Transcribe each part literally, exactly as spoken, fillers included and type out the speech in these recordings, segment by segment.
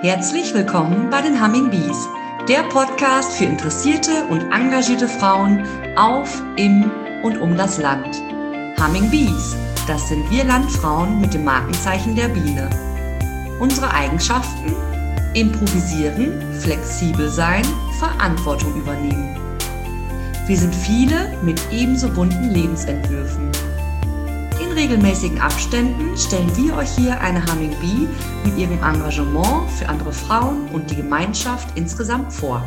Herzlich willkommen bei den Humming Bees, der Podcast für interessierte und engagierte Frauen auf, im und um das Land. Humming Bees, das sind wir Landfrauen mit dem Markenzeichen der Biene. Unsere Eigenschaften? Improvisieren, flexibel sein, Verantwortung übernehmen. Wir sind viele mit ebenso bunten Lebensentwürfen. In regelmäßigen Abständen stellen wir euch hier eine Humming Bee mit ihrem Engagement für andere Frauen und die Gemeinschaft insgesamt vor.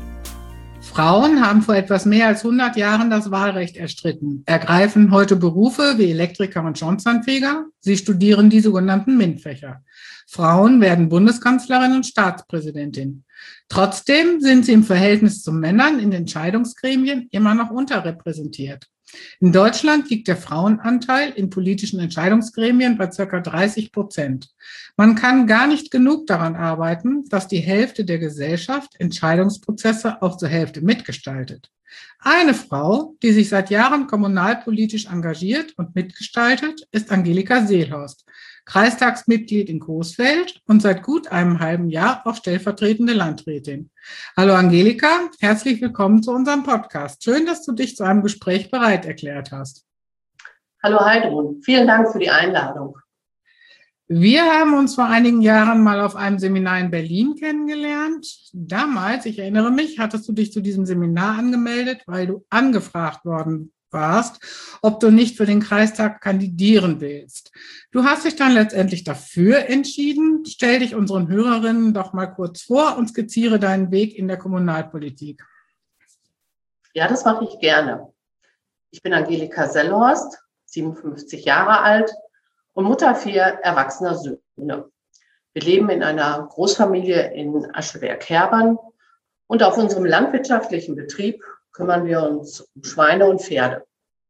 Frauen haben vor etwas mehr als hundert Jahren das Wahlrecht erstritten, ergreifen heute Berufe wie Elektriker und Schornsteinfeger. Sie studieren die sogenannten MINT-Fächer. Frauen werden Bundeskanzlerin und Staatspräsidentin. Trotzdem sind sie im Verhältnis zu Männern in Entscheidungsgremien immer noch unterrepräsentiert. In Deutschland liegt der Frauenanteil in politischen Entscheidungsgremien bei ca. dreißig Prozent. Man kann gar nicht genug daran arbeiten, dass die Hälfte der Gesellschaft Entscheidungsprozesse auch zur Hälfte mitgestaltet. Eine Frau, die sich seit Jahren kommunalpolitisch engagiert und mitgestaltet, ist Angelika Seelhorst, Kreistagsmitglied in Coesfeld und seit gut einem halben Jahr auch stellvertretende Landrätin. Hallo Angelika, herzlich willkommen zu unserem Podcast. Schön, dass du dich zu einem Gespräch bereit erklärt hast. Hallo Heidrun, vielen Dank für die Einladung. Wir haben uns vor einigen Jahren mal auf einem Seminar in Berlin kennengelernt. Damals, ich erinnere mich, hattest du dich zu diesem Seminar angemeldet, weil du angefragt worden warst, ob du nicht für den Kreistag kandidieren willst. Du hast dich dann letztendlich dafür entschieden. Stell dich unseren Hörerinnen doch mal kurz vor und skizziere deinen Weg in der Kommunalpolitik. Ja, das mache ich gerne. Ich bin Angelika Seelhorst, siebenundfünfzig Jahre alt und Mutter vier erwachsener Söhne. Wir leben in einer Großfamilie in Ascheberg-Herbern und auf unserem landwirtschaftlichen Betrieb kümmern wir uns um Schweine und Pferde.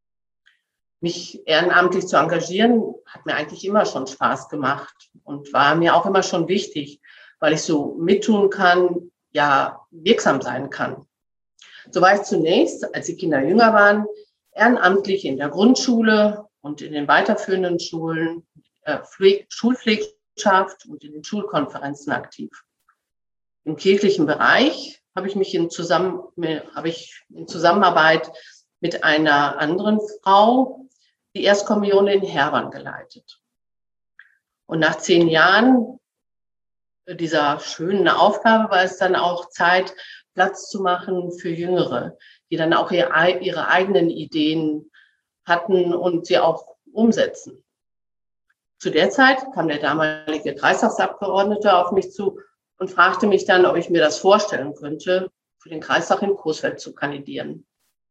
Mich ehrenamtlich zu engagieren, hat mir eigentlich immer schon Spaß gemacht und war mir auch immer schon wichtig, weil ich so mittun kann, ja, wirksam sein kann. So war ich zunächst, als die Kinder jünger waren, ehrenamtlich in der Grundschule und in den weiterführenden Schulen, äh, Schulpflegschaft und in den Schulkonferenzen aktiv. Im kirchlichen Bereich habe ich mich in, Zusammen, habe ich in Zusammenarbeit mit einer anderen Frau die Erstkommunion in Herbern geleitet. Und nach zehn Jahren dieser schönen Aufgabe war es dann auch Zeit, Platz zu machen für Jüngere, die dann auch ihre, ihre eigenen Ideen hatten und sie auch umsetzen. Zu der Zeit kam der damalige Kreistagsabgeordnete auf mich zu und fragte mich dann, ob ich mir das vorstellen könnte, für den Kreistag in Coesfeld zu kandidieren.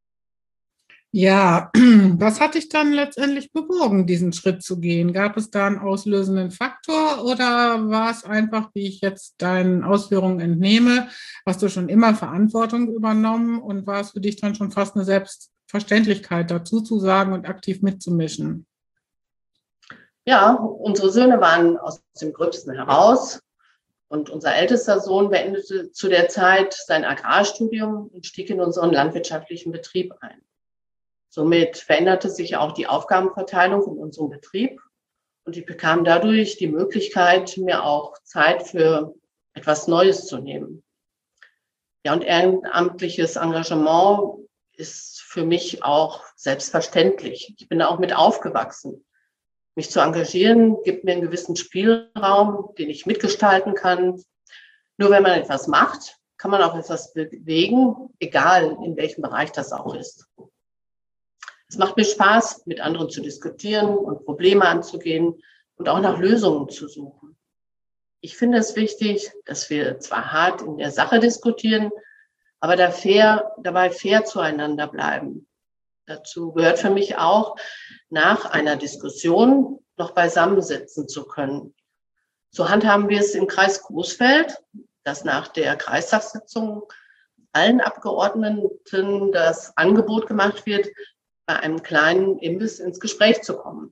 Ja, was hat dich dann letztendlich bewogen, diesen Schritt zu gehen? Gab es da einen auslösenden Faktor oder war es einfach, wie ich jetzt deinen Ausführungen entnehme, hast du schon immer Verantwortung übernommen und war es für dich dann schon fast eine Selbstverständlichkeit, dazu zu sagen und aktiv mitzumischen? Ja, unsere Söhne waren aus dem Gröbsten heraus. Und unser ältester Sohn beendete zu der Zeit sein Agrarstudium und stieg in unseren landwirtschaftlichen Betrieb ein. Somit veränderte sich auch die Aufgabenverteilung in unserem Betrieb und ich bekam dadurch die Möglichkeit, mir auch Zeit für etwas Neues zu nehmen. Ja, und ehrenamtliches Engagement ist für mich auch selbstverständlich. Ich bin da auch mit aufgewachsen. Mich zu engagieren gibt mir einen gewissen Spielraum, den ich mitgestalten kann. Nur wenn man etwas macht, kann man auch etwas bewegen, egal in welchem Bereich das auch ist. Es macht mir Spaß, mit anderen zu diskutieren und Probleme anzugehen und auch nach Lösungen zu suchen. Ich finde es wichtig, dass wir zwar hart in der Sache diskutieren, aber da fair, dabei fair zueinander bleiben. Dazu gehört für mich auch, nach einer Diskussion noch beisammensitzen zu können. So handhaben wir es im Kreis Coesfeld, dass nach der Kreistagssitzung allen Abgeordneten das Angebot gemacht wird, bei einem kleinen Imbiss ins Gespräch zu kommen.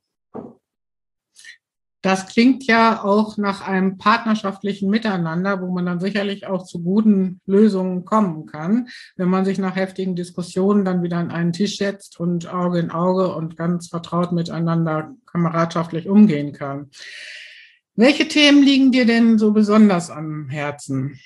Das klingt ja auch nach einem partnerschaftlichen Miteinander, wo man dann sicherlich auch zu guten Lösungen kommen kann, wenn man sich nach heftigen Diskussionen dann wieder an einen Tisch setzt und Auge in Auge und ganz vertraut miteinander kameradschaftlich umgehen kann. Welche Themen liegen dir denn so besonders am Herzen?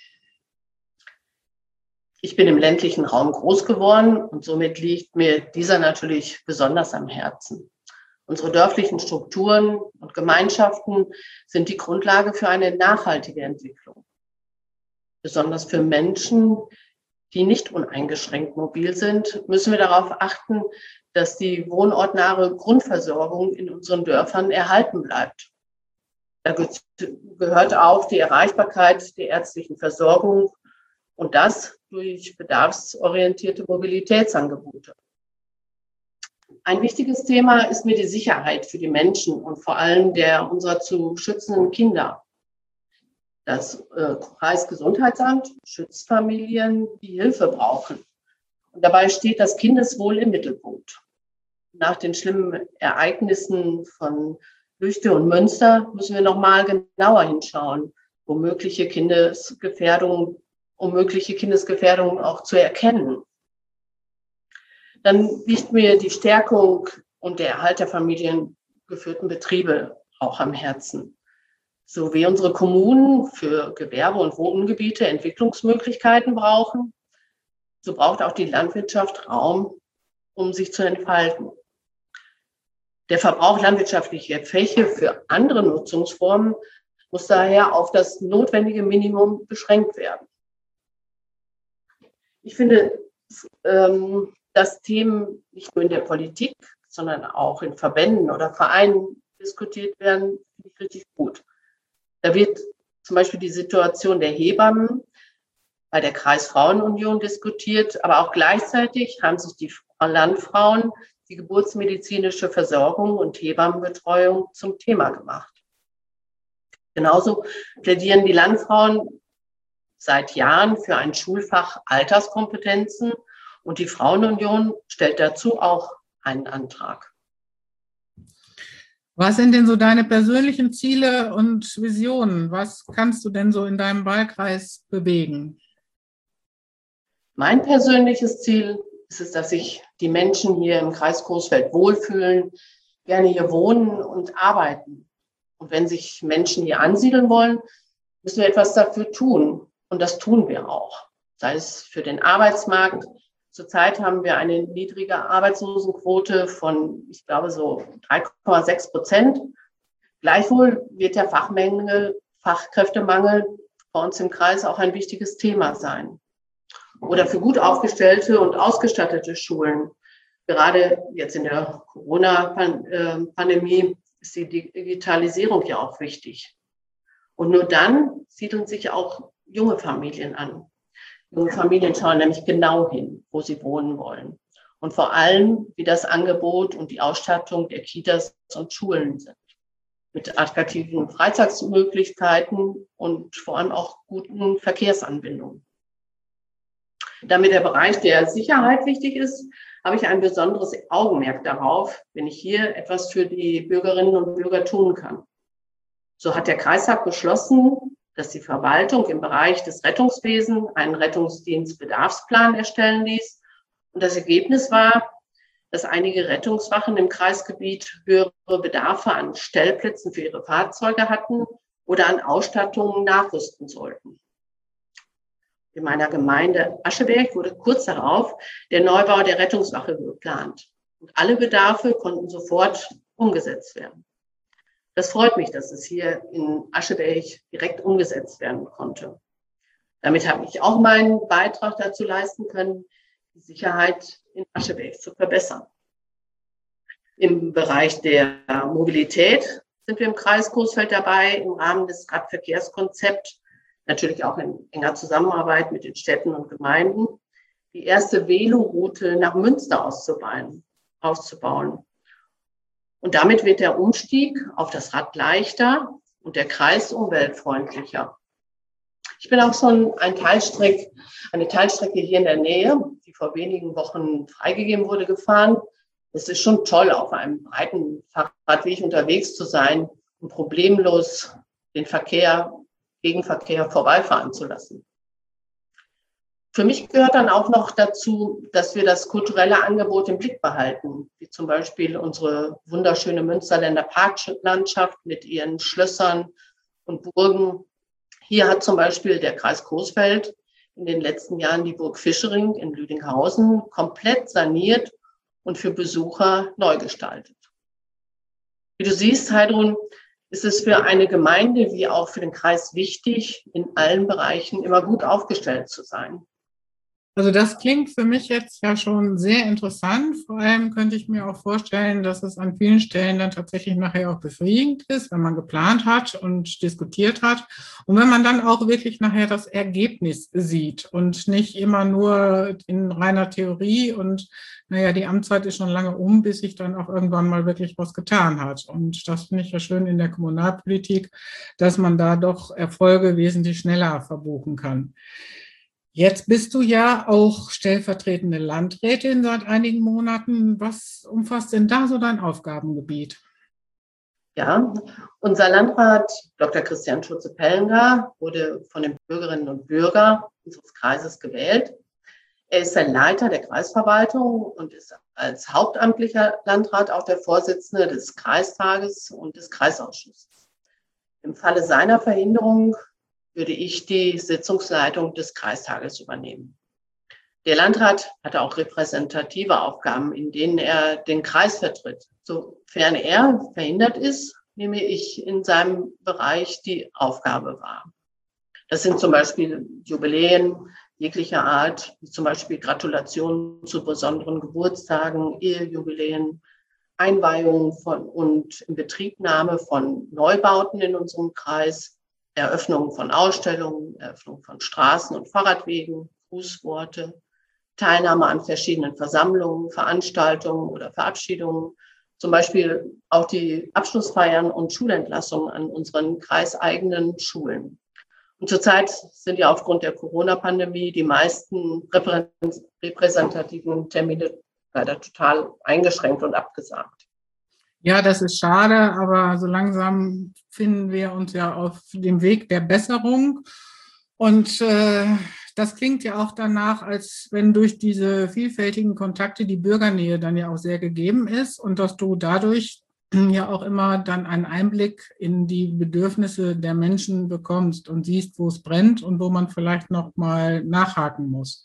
Ich bin im ländlichen Raum groß geworden und somit liegt mir dieser natürlich besonders am Herzen. Unsere dörflichen Strukturen und Gemeinschaften sind die Grundlage für eine nachhaltige Entwicklung. Besonders für Menschen, die nicht uneingeschränkt mobil sind, müssen wir darauf achten, dass die wohnortnahe Grundversorgung in unseren Dörfern erhalten bleibt. Da gehört auch die Erreichbarkeit der ärztlichen Versorgung und das durch bedarfsorientierte Mobilitätsangebote. Ein wichtiges Thema ist mir die Sicherheit für die Menschen und vor allem der unserer zu schützenden Kinder. Das äh, Kreisgesundheitsamt schützt Familien, die Hilfe brauchen. Und dabei steht das Kindeswohl im Mittelpunkt. Nach den schlimmen Ereignissen von Lüchte und Münster müssen wir noch mal genauer hinschauen, wo mögliche Kindesgefährdungen, um mögliche Kindesgefährdungen auch zu erkennen. Dann liegt mir die Stärkung und der Erhalt der familiengeführten Betriebe auch am Herzen. So wie unsere Kommunen für Gewerbe- und Wohngebiete Entwicklungsmöglichkeiten brauchen, so braucht auch die Landwirtschaft Raum, um sich zu entfalten. Der Verbrauch landwirtschaftlicher Fläche für andere Nutzungsformen muss daher auf das notwendige Minimum beschränkt werden. Ich finde, ähm, dass Themen nicht nur in der Politik, sondern auch in Verbänden oder Vereinen diskutiert werden, finde ich richtig gut. Da wird zum Beispiel die Situation der Hebammen bei der Kreisfrauenunion diskutiert, aber auch gleichzeitig haben sich die Landfrauen die geburtsmedizinische Versorgung und Hebammenbetreuung zum Thema gemacht. Genauso plädieren die Landfrauen seit Jahren für ein Schulfach Alterskompetenzen und die Frauenunion stellt dazu auch einen Antrag. Was sind denn so deine persönlichen Ziele und Visionen? Was kannst du denn so in deinem Wahlkreis bewegen? Mein persönliches Ziel ist es, dass sich die Menschen hier im Kreis Coesfeld wohlfühlen, gerne hier wohnen und arbeiten. Und wenn sich Menschen hier ansiedeln wollen, müssen wir etwas dafür tun. Und das tun wir auch. Sei es für den Arbeitsmarkt. Zurzeit haben wir eine niedrige Arbeitslosenquote von, ich glaube, so drei Komma sechs Prozent. Gleichwohl wird der Fachmangel, Fachkräftemangel bei uns im Kreis auch ein wichtiges Thema sein. Oder für gut aufgestellte und ausgestattete Schulen. Gerade jetzt in der Corona-Pandemie ist die Digitalisierung ja auch wichtig. Und nur dann siedeln sich auch junge Familien an. Junge Familien schauen nämlich genau hin, wo sie wohnen wollen. Und vor allem, wie das Angebot und die Ausstattung der Kitas und Schulen sind. Mit attraktiven Freizeitmöglichkeiten und vor allem auch guten Verkehrsanbindungen. Damit der Bereich der Sicherheit wichtig ist, habe ich ein besonderes Augenmerk darauf, wenn ich hier etwas für die Bürgerinnen und Bürger tun kann. So hat der Kreistag beschlossen, dass die Verwaltung im Bereich des Rettungswesens einen Rettungsdienstbedarfsplan erstellen ließ. Und das Ergebnis war, dass einige Rettungswachen im Kreisgebiet höhere Bedarfe an Stellplätzen für ihre Fahrzeuge hatten oder an Ausstattungen nachrüsten sollten. In meiner Gemeinde Ascheberg wurde kurz darauf der Neubau der Rettungswache geplant. Und alle Bedarfe konnten sofort umgesetzt werden. Das freut mich, dass es hier in Ascheberg direkt umgesetzt werden konnte. Damit habe ich auch meinen Beitrag dazu leisten können, die Sicherheit in Ascheberg zu verbessern. Im Bereich der Mobilität sind wir im Kreis Coesfeld dabei, im Rahmen des Radverkehrskonzepts, natürlich auch in enger Zusammenarbeit mit den Städten und Gemeinden, die erste Veloroute nach Münster auszubauen. auszubauen. Und damit wird der Umstieg auf das Rad leichter und der Kreis umweltfreundlicher. Ich bin auch schon ein Teilstreck, eine Teilstrecke hier in der Nähe, die vor wenigen Wochen freigegeben wurde, gefahren. Es ist schon toll, auf einem breiten Fahrradweg unterwegs zu sein und problemlos den Verkehr, Gegenverkehr vorbeifahren zu lassen. Für mich gehört dann auch noch dazu, dass wir das kulturelle Angebot im Blick behalten, wie zum Beispiel unsere wunderschöne Münsterländer Parklandschaft mit ihren Schlössern, und Burgen. Hier hat zum Beispiel der Kreis Coesfeld in den letzten Jahren die Burg Fischering in Lüdinghausen komplett saniert und für Besucher neu gestaltet. Wie du siehst, Heidrun, ist es für eine Gemeinde wie auch für den Kreis wichtig, in allen Bereichen immer gut aufgestellt zu sein. Also das klingt für mich jetzt ja schon sehr interessant. Vor allem könnte ich mir auch vorstellen, dass es an vielen Stellen dann tatsächlich nachher auch befriedigend ist, wenn man geplant hat und diskutiert hat. Und wenn man dann auch wirklich nachher das Ergebnis sieht und nicht immer nur in reiner Theorie und naja, die Amtszeit ist schon lange um, bis sich dann auch irgendwann mal wirklich was getan hat. Und das finde ich ja schön in der Kommunalpolitik, dass man da doch Erfolge wesentlich schneller verbuchen kann. Jetzt bist du ja auch stellvertretende Landrätin seit einigen Monaten. Was umfasst denn da so dein Aufgabengebiet? Ja, unser Landrat Doktor Christian Schulze-Pellinger wurde von den Bürgerinnen und Bürgern unseres Kreises gewählt. Er ist der Leiter der Kreisverwaltung und ist als hauptamtlicher Landrat auch der Vorsitzende des Kreistages und des Kreisausschusses. Im Falle seiner Verhinderung würde ich die Sitzungsleitung des Kreistages übernehmen. Der Landrat hatte auch repräsentative Aufgaben, in denen er den Kreis vertritt. Sofern er verhindert ist, nehme ich in seinem Bereich die Aufgabe wahr. Das sind zum Beispiel Jubiläen jeglicher Art, wie zum Beispiel Gratulationen zu besonderen Geburtstagen, Ehejubiläen, Einweihungen von und Inbetriebnahme von Neubauten in unserem Kreis, Eröffnung von Ausstellungen, Eröffnung von Straßen- und Fahrradwegen, Grußworte, Teilnahme an verschiedenen Versammlungen, Veranstaltungen oder Verabschiedungen, zum Beispiel auch die Abschlussfeiern und Schulentlassungen an unseren kreiseigenen Schulen. Und zurzeit sind ja aufgrund der Corona-Pandemie die meisten repräsentativen Termine leider total eingeschränkt und abgesagt. Ja, das ist schade, aber so langsam finden wir uns ja auf dem Weg der Besserung. Und äh, das klingt ja auch danach, als wenn durch diese vielfältigen Kontakte die Bürgernähe dann ja auch sehr gegeben ist und dass du dadurch ja auch immer dann einen Einblick in die Bedürfnisse der Menschen bekommst und siehst, wo es brennt und wo man vielleicht noch mal nachhaken muss.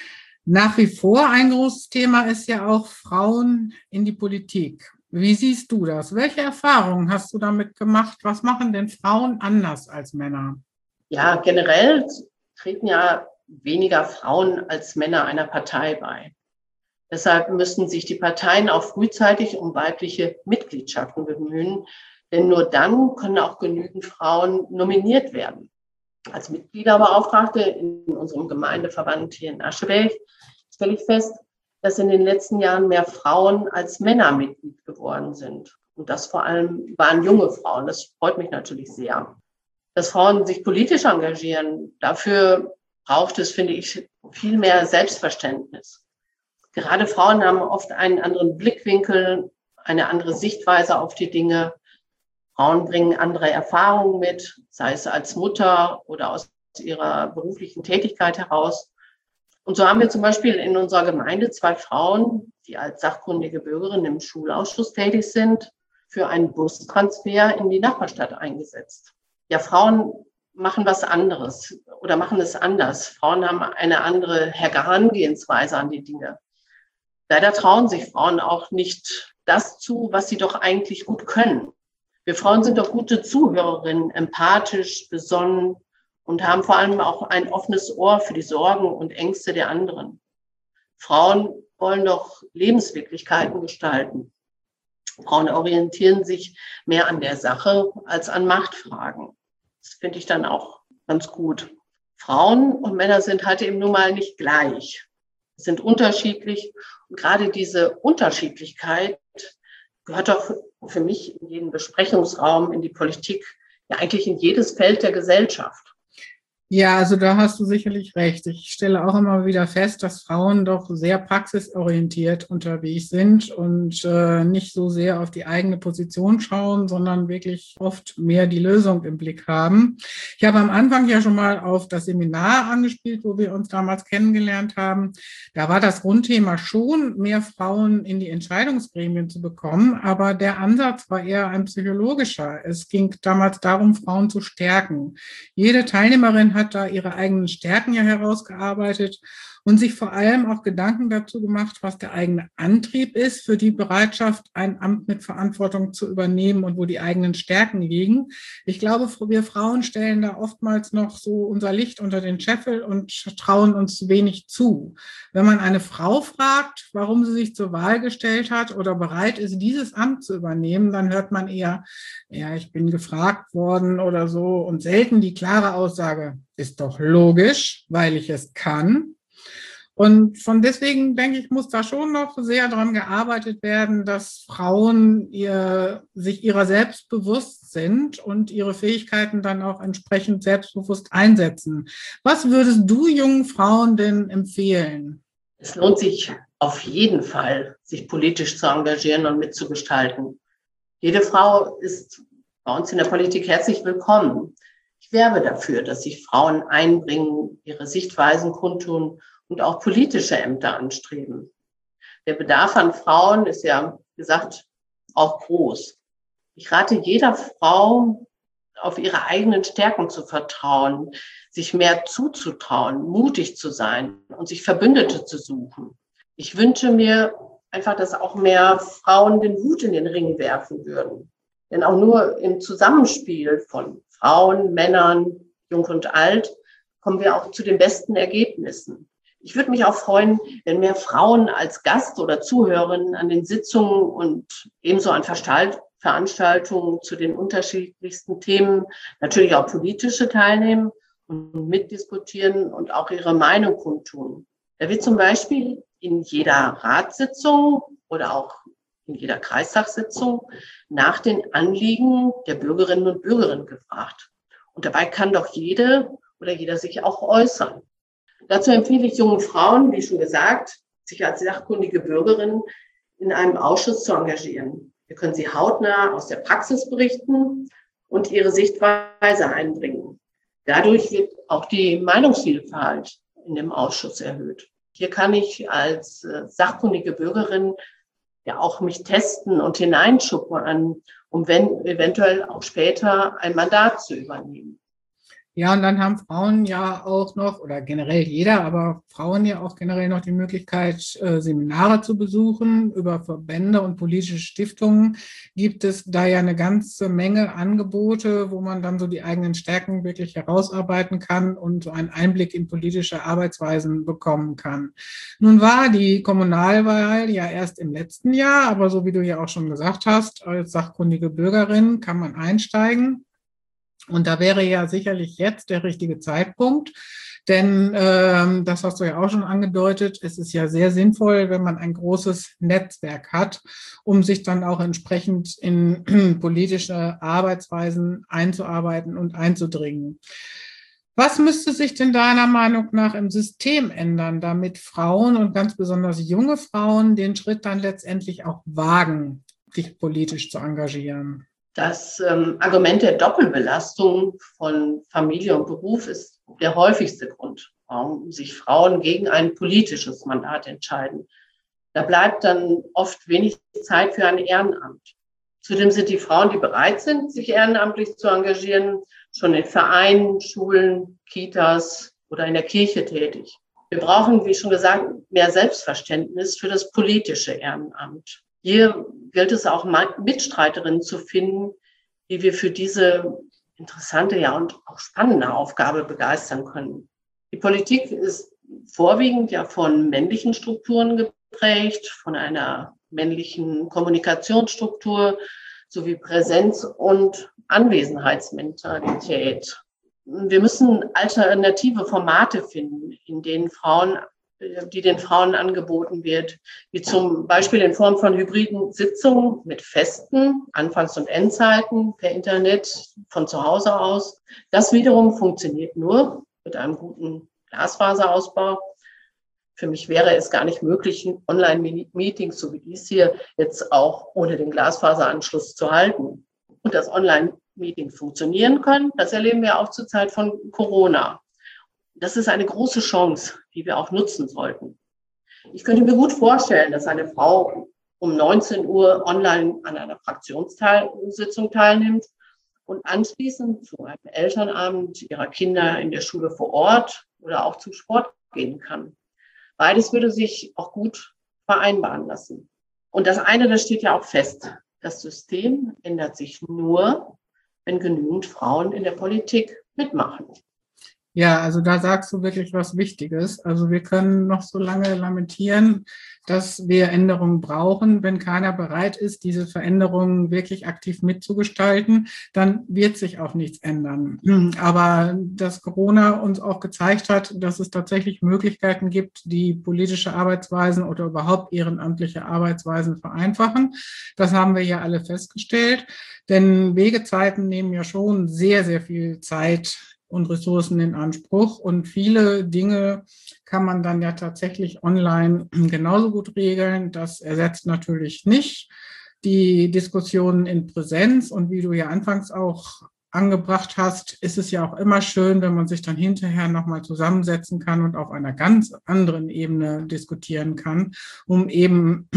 Nach wie vor ein großes Thema ist ja auch Frauen in die Politik. Wie siehst du das? Welche Erfahrungen hast du damit gemacht? Was machen denn Frauen anders als Männer? Ja, generell treten ja weniger Frauen als Männer einer Partei bei. Deshalb müssen sich die Parteien auch frühzeitig um weibliche Mitgliedschaften bemühen, denn nur dann können auch genügend Frauen nominiert werden. Als Mitgliederbeauftragte in unserem Gemeindeverband hier in Ascheberg stelle ich fest, dass in den letzten Jahren mehr Frauen als Männer Mitglied geworden sind. Und das vor allem waren junge Frauen. Das freut mich natürlich sehr. Dass Frauen sich politisch engagieren, dafür braucht es, finde ich, viel mehr Selbstverständnis. Gerade Frauen haben oft einen anderen Blickwinkel, eine andere Sichtweise auf die Dinge. Frauen bringen andere Erfahrungen mit, sei es als Mutter oder aus ihrer beruflichen Tätigkeit heraus. Und so haben wir zum Beispiel in unserer Gemeinde zwei Frauen, die als sachkundige Bürgerinnen im Schulausschuss tätig sind, für einen Bustransfer in die Nachbarstadt eingesetzt. Ja, Frauen machen was anderes oder machen es anders. Frauen haben eine andere Herangehensweise an die Dinge. Leider trauen sich Frauen auch nicht das zu, was sie doch eigentlich gut können. Wir Frauen sind doch gute Zuhörerinnen, empathisch, besonnen und haben vor allem auch ein offenes Ohr für die Sorgen und Ängste der anderen. Frauen wollen doch Lebenswirklichkeiten gestalten. Frauen orientieren sich mehr an der Sache als an Machtfragen. Das finde ich dann auch ganz gut. Frauen und Männer sind halt eben nun mal nicht gleich, sind unterschiedlich. Und gerade diese Unterschiedlichkeit gehört doch für mich in jeden Besprechungsraum, in die Politik, ja eigentlich in jedes Feld der Gesellschaft. Ja, also da hast du sicherlich recht. Ich stelle auch immer wieder fest, dass Frauen doch sehr praxisorientiert unterwegs sind und äh, nicht so sehr auf die eigene Position schauen, sondern wirklich oft mehr die Lösung im Blick haben. Ich habe am Anfang ja schon mal auf das Seminar angespielt, wo wir uns damals kennengelernt haben. Da war das Grundthema schon, mehr Frauen in die Entscheidungsgremien zu bekommen, aber der Ansatz war eher ein psychologischer. Es ging damals darum, Frauen zu stärken. Jede Teilnehmerin hat da ihre eigenen Stärken ja herausgearbeitet und sich vor allem auch Gedanken dazu gemacht, was der eigene Antrieb ist für die Bereitschaft, ein Amt mit Verantwortung zu übernehmen und wo die eigenen Stärken liegen. Ich glaube, wir Frauen stellen da oftmals noch so unser Licht unter den Scheffel und trauen uns wenig zu. Wenn man eine Frau fragt, warum sie sich zur Wahl gestellt hat oder bereit ist, dieses Amt zu übernehmen, dann hört man eher, ja, ich bin gefragt worden oder so, und selten die klare Aussage, ist doch logisch, weil ich es kann. Und von deswegen denke ich, muss da schon noch sehr daran gearbeitet werden, dass Frauen ihr, sich ihrer selbst bewusst sind und ihre Fähigkeiten dann auch entsprechend selbstbewusst einsetzen. Was würdest du jungen Frauen denn empfehlen? Es lohnt sich auf jeden Fall, sich politisch zu engagieren und mitzugestalten. Jede Frau ist bei uns in der Politik herzlich willkommen. Ich werbe dafür, dass sich Frauen einbringen, ihre Sichtweisen kundtun und auch politische Ämter anstreben. Der Bedarf an Frauen ist ja, wie gesagt, auch groß. Ich rate jeder Frau, auf ihre eigenen Stärken zu vertrauen, sich mehr zuzutrauen, mutig zu sein und sich Verbündete zu suchen. Ich wünsche mir einfach, dass auch mehr Frauen den Hut in den Ring werfen würden. Denn auch nur im Zusammenspiel von Frauen, Männern, Jung und Alt, kommen wir auch zu den besten Ergebnissen. Ich würde mich auch freuen, wenn mehr Frauen als Gast oder Zuhörerinnen an den Sitzungen und ebenso an Veranstaltungen zu den unterschiedlichsten Themen, natürlich auch politische, teilnehmen und mitdiskutieren und auch ihre Meinung kundtun. Da wird zum Beispiel in jeder Ratssitzung oder auch in jeder Kreistagssitzung nach den Anliegen der Bürgerinnen und Bürger gefragt. Und dabei kann doch jede oder jeder sich auch äußern. Dazu empfehle ich jungen Frauen, wie schon gesagt, sich als sachkundige Bürgerin in einem Ausschuss zu engagieren. Hier können sie hautnah aus der Praxis berichten und ihre Sichtweise einbringen. Dadurch wird auch die Meinungsvielfalt in dem Ausschuss erhöht. Hier kann ich als äh, sachkundige Bürgerin ja auch mich testen und hineinschuppern, um wenn, eventuell auch später ein Mandat zu übernehmen. Ja, und dann haben Frauen ja auch noch, oder generell jeder, aber Frauen ja auch generell noch die Möglichkeit, äh, Seminare zu besuchen. Über Verbände und politische Stiftungen gibt es da ja eine ganze Menge Angebote, wo man dann so die eigenen Stärken wirklich herausarbeiten kann und so einen Einblick in politische Arbeitsweisen bekommen kann. Nun war die Kommunalwahl ja erst im letzten Jahr, aber so wie du ja auch schon gesagt hast, als sachkundige Bürgerin kann man einsteigen. Und da wäre ja sicherlich jetzt der richtige Zeitpunkt, denn ähm, das hast du ja auch schon angedeutet, es ist ja sehr sinnvoll, wenn man ein großes Netzwerk hat, um sich dann auch entsprechend in politische Arbeitsweisen einzuarbeiten und einzudringen. Was müsste sich denn deiner Meinung nach im System ändern, damit Frauen und ganz besonders junge Frauen den Schritt dann letztendlich auch wagen, sich politisch zu engagieren? Das ähm, Argument der Doppelbelastung von Familie und Beruf ist der häufigste Grund, warum sich Frauen gegen ein politisches Mandat entscheiden. Da bleibt dann oft wenig Zeit für ein Ehrenamt. Zudem sind die Frauen, die bereit sind, sich ehrenamtlich zu engagieren, schon in Vereinen, Schulen, Kitas oder in der Kirche tätig. Wir brauchen, wie schon gesagt, mehr Selbstverständnis für das politische Ehrenamt. Hier gilt es auch, Mitstreiterinnen zu finden, die wir für diese interessante, ja und auch spannende Aufgabe begeistern können. Die Politik ist vorwiegend ja von männlichen Strukturen geprägt, von einer männlichen Kommunikationsstruktur sowie Präsenz- und Anwesenheitsmentalität. Wir müssen alternative Formate finden, in denen Frauen die den Frauen angeboten wird, wie zum Beispiel in Form von hybriden Sitzungen mit festen Anfangs- und Endzeiten per Internet von zu Hause aus. Das wiederum funktioniert nur, mit einem guten Glasfaserausbau. Für mich wäre es gar nicht möglich, Online-Meetings, so wie dies hier, jetzt auch ohne den Glasfaseranschluss zu halten. Und dass Online-Meetings funktionieren können, das erleben wir auch zur Zeit von Corona. Das ist eine große Chance, die wir auch nutzen sollten. Ich könnte mir gut vorstellen, dass eine Frau um neunzehn Uhr online an einer Fraktionssitzung teilnimmt und anschließend zu einem Elternabend ihrer Kinder in der Schule vor Ort oder auch zum Sport gehen kann. Beides würde sich auch gut vereinbaren lassen. Und das eine, das steht ja auch fest. Das System ändert sich nur, wenn genügend Frauen in der Politik mitmachen. Ja, also da sagst du wirklich was Wichtiges. Also wir können noch so lange lamentieren, dass wir Änderungen brauchen. Wenn keiner bereit ist, diese Veränderungen wirklich aktiv mitzugestalten, dann wird sich auch nichts ändern. Aber dass Corona uns auch gezeigt hat, dass es tatsächlich Möglichkeiten gibt, die politische Arbeitsweisen oder überhaupt ehrenamtliche Arbeitsweisen vereinfachen, das haben wir ja alle festgestellt. Denn Wegezeiten nehmen ja schon sehr, sehr viel Zeit und Ressourcen in Anspruch. Und viele Dinge kann man dann ja tatsächlich online genauso gut regeln. Das ersetzt natürlich nicht die Diskussionen in Präsenz. Und wie du ja anfangs auch angebracht hast, ist es ja auch immer schön, wenn man sich dann hinterher nochmal zusammensetzen kann und auf einer ganz anderen Ebene diskutieren kann, um eben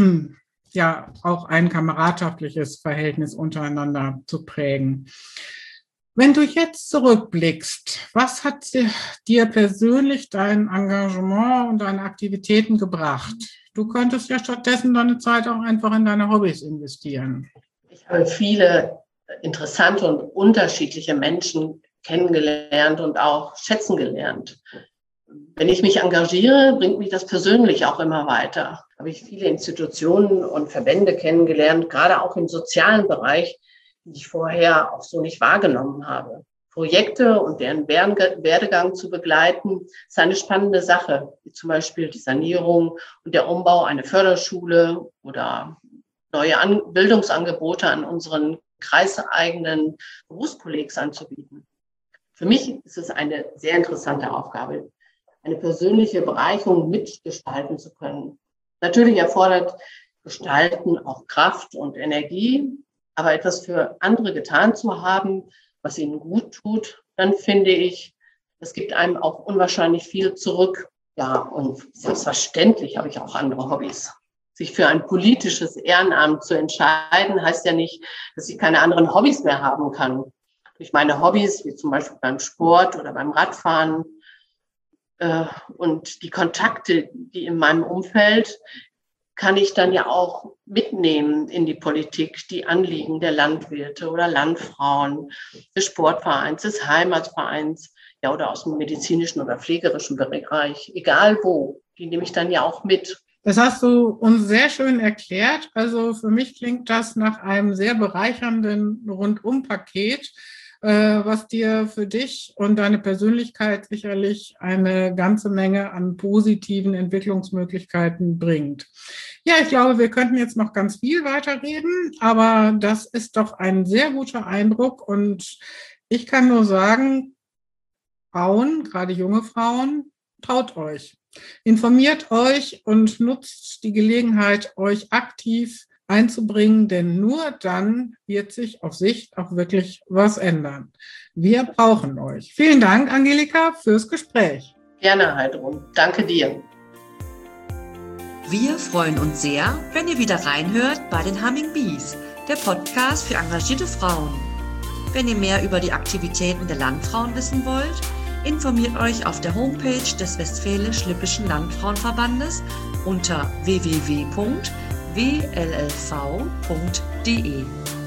ja auch ein kameradschaftliches Verhältnis untereinander zu prägen. Wenn du jetzt zurückblickst, was hat dir persönlich dein Engagement und deine Aktivitäten gebracht? Du könntest ja stattdessen deine Zeit auch einfach in deine Hobbys investieren. Ich habe viele interessante und unterschiedliche Menschen kennengelernt und auch schätzen gelernt. Wenn ich mich engagiere, bringt mich das persönlich auch immer weiter. Habe ich viele Institutionen und Verbände kennengelernt, gerade auch im sozialen Bereich, die ich vorher auch so nicht wahrgenommen habe. Projekte und deren Werdegang zu begleiten, ist eine spannende Sache, wie zum Beispiel die Sanierung und der Umbau einer Förderschule oder neue Bildungsangebote an unseren kreiseigenen Berufskollegs anzubieten. Für mich ist es eine sehr interessante Aufgabe, eine persönliche Bereicherung mitgestalten zu können. Natürlich erfordert Gestalten auch Kraft und Energie, aber etwas für andere getan zu haben, was ihnen gut tut, dann finde ich, es gibt einem auch unwahrscheinlich viel zurück. Ja, und selbstverständlich habe ich auch andere Hobbys. Sich für ein politisches Ehrenamt zu entscheiden, heißt ja nicht, dass ich keine anderen Hobbys mehr haben kann. Durch meine Hobbys, wie zum Beispiel beim Sport oder beim Radfahren äh, und die Kontakte, die in meinem Umfeld, kann ich dann ja auch mitnehmen in die Politik, die Anliegen der Landwirte oder Landfrauen, des Sportvereins, des Heimatvereins, ja, oder aus dem medizinischen oder pflegerischen Bereich, egal wo, die nehme ich dann ja auch mit. Das hast du uns sehr schön erklärt. Also für mich klingt das nach einem sehr bereichernden Rundumpaket, was dir für dich und deine Persönlichkeit sicherlich eine ganze Menge an positiven Entwicklungsmöglichkeiten bringt. Ja, ich glaube, wir könnten jetzt noch ganz viel weiterreden, aber das ist doch ein sehr guter Eindruck und ich kann nur sagen, Frauen, gerade junge Frauen, traut euch, informiert euch und nutzt die Gelegenheit, euch aktiv einzubringen, denn nur dann wird sich auf Sicht auch wirklich was ändern. Wir brauchen euch. Vielen Dank, Angelika, fürs Gespräch. Gerne, Heidrun. Danke dir. Wir freuen uns sehr, wenn ihr wieder reinhört bei den Humming Bees, der Podcast für engagierte Frauen. Wenn ihr mehr über die Aktivitäten der Landfrauen wissen wollt, informiert euch auf der Homepage des Westfälisch-Lippischen Landfrauenverbandes unter w w w punkt w l l v punkt d e.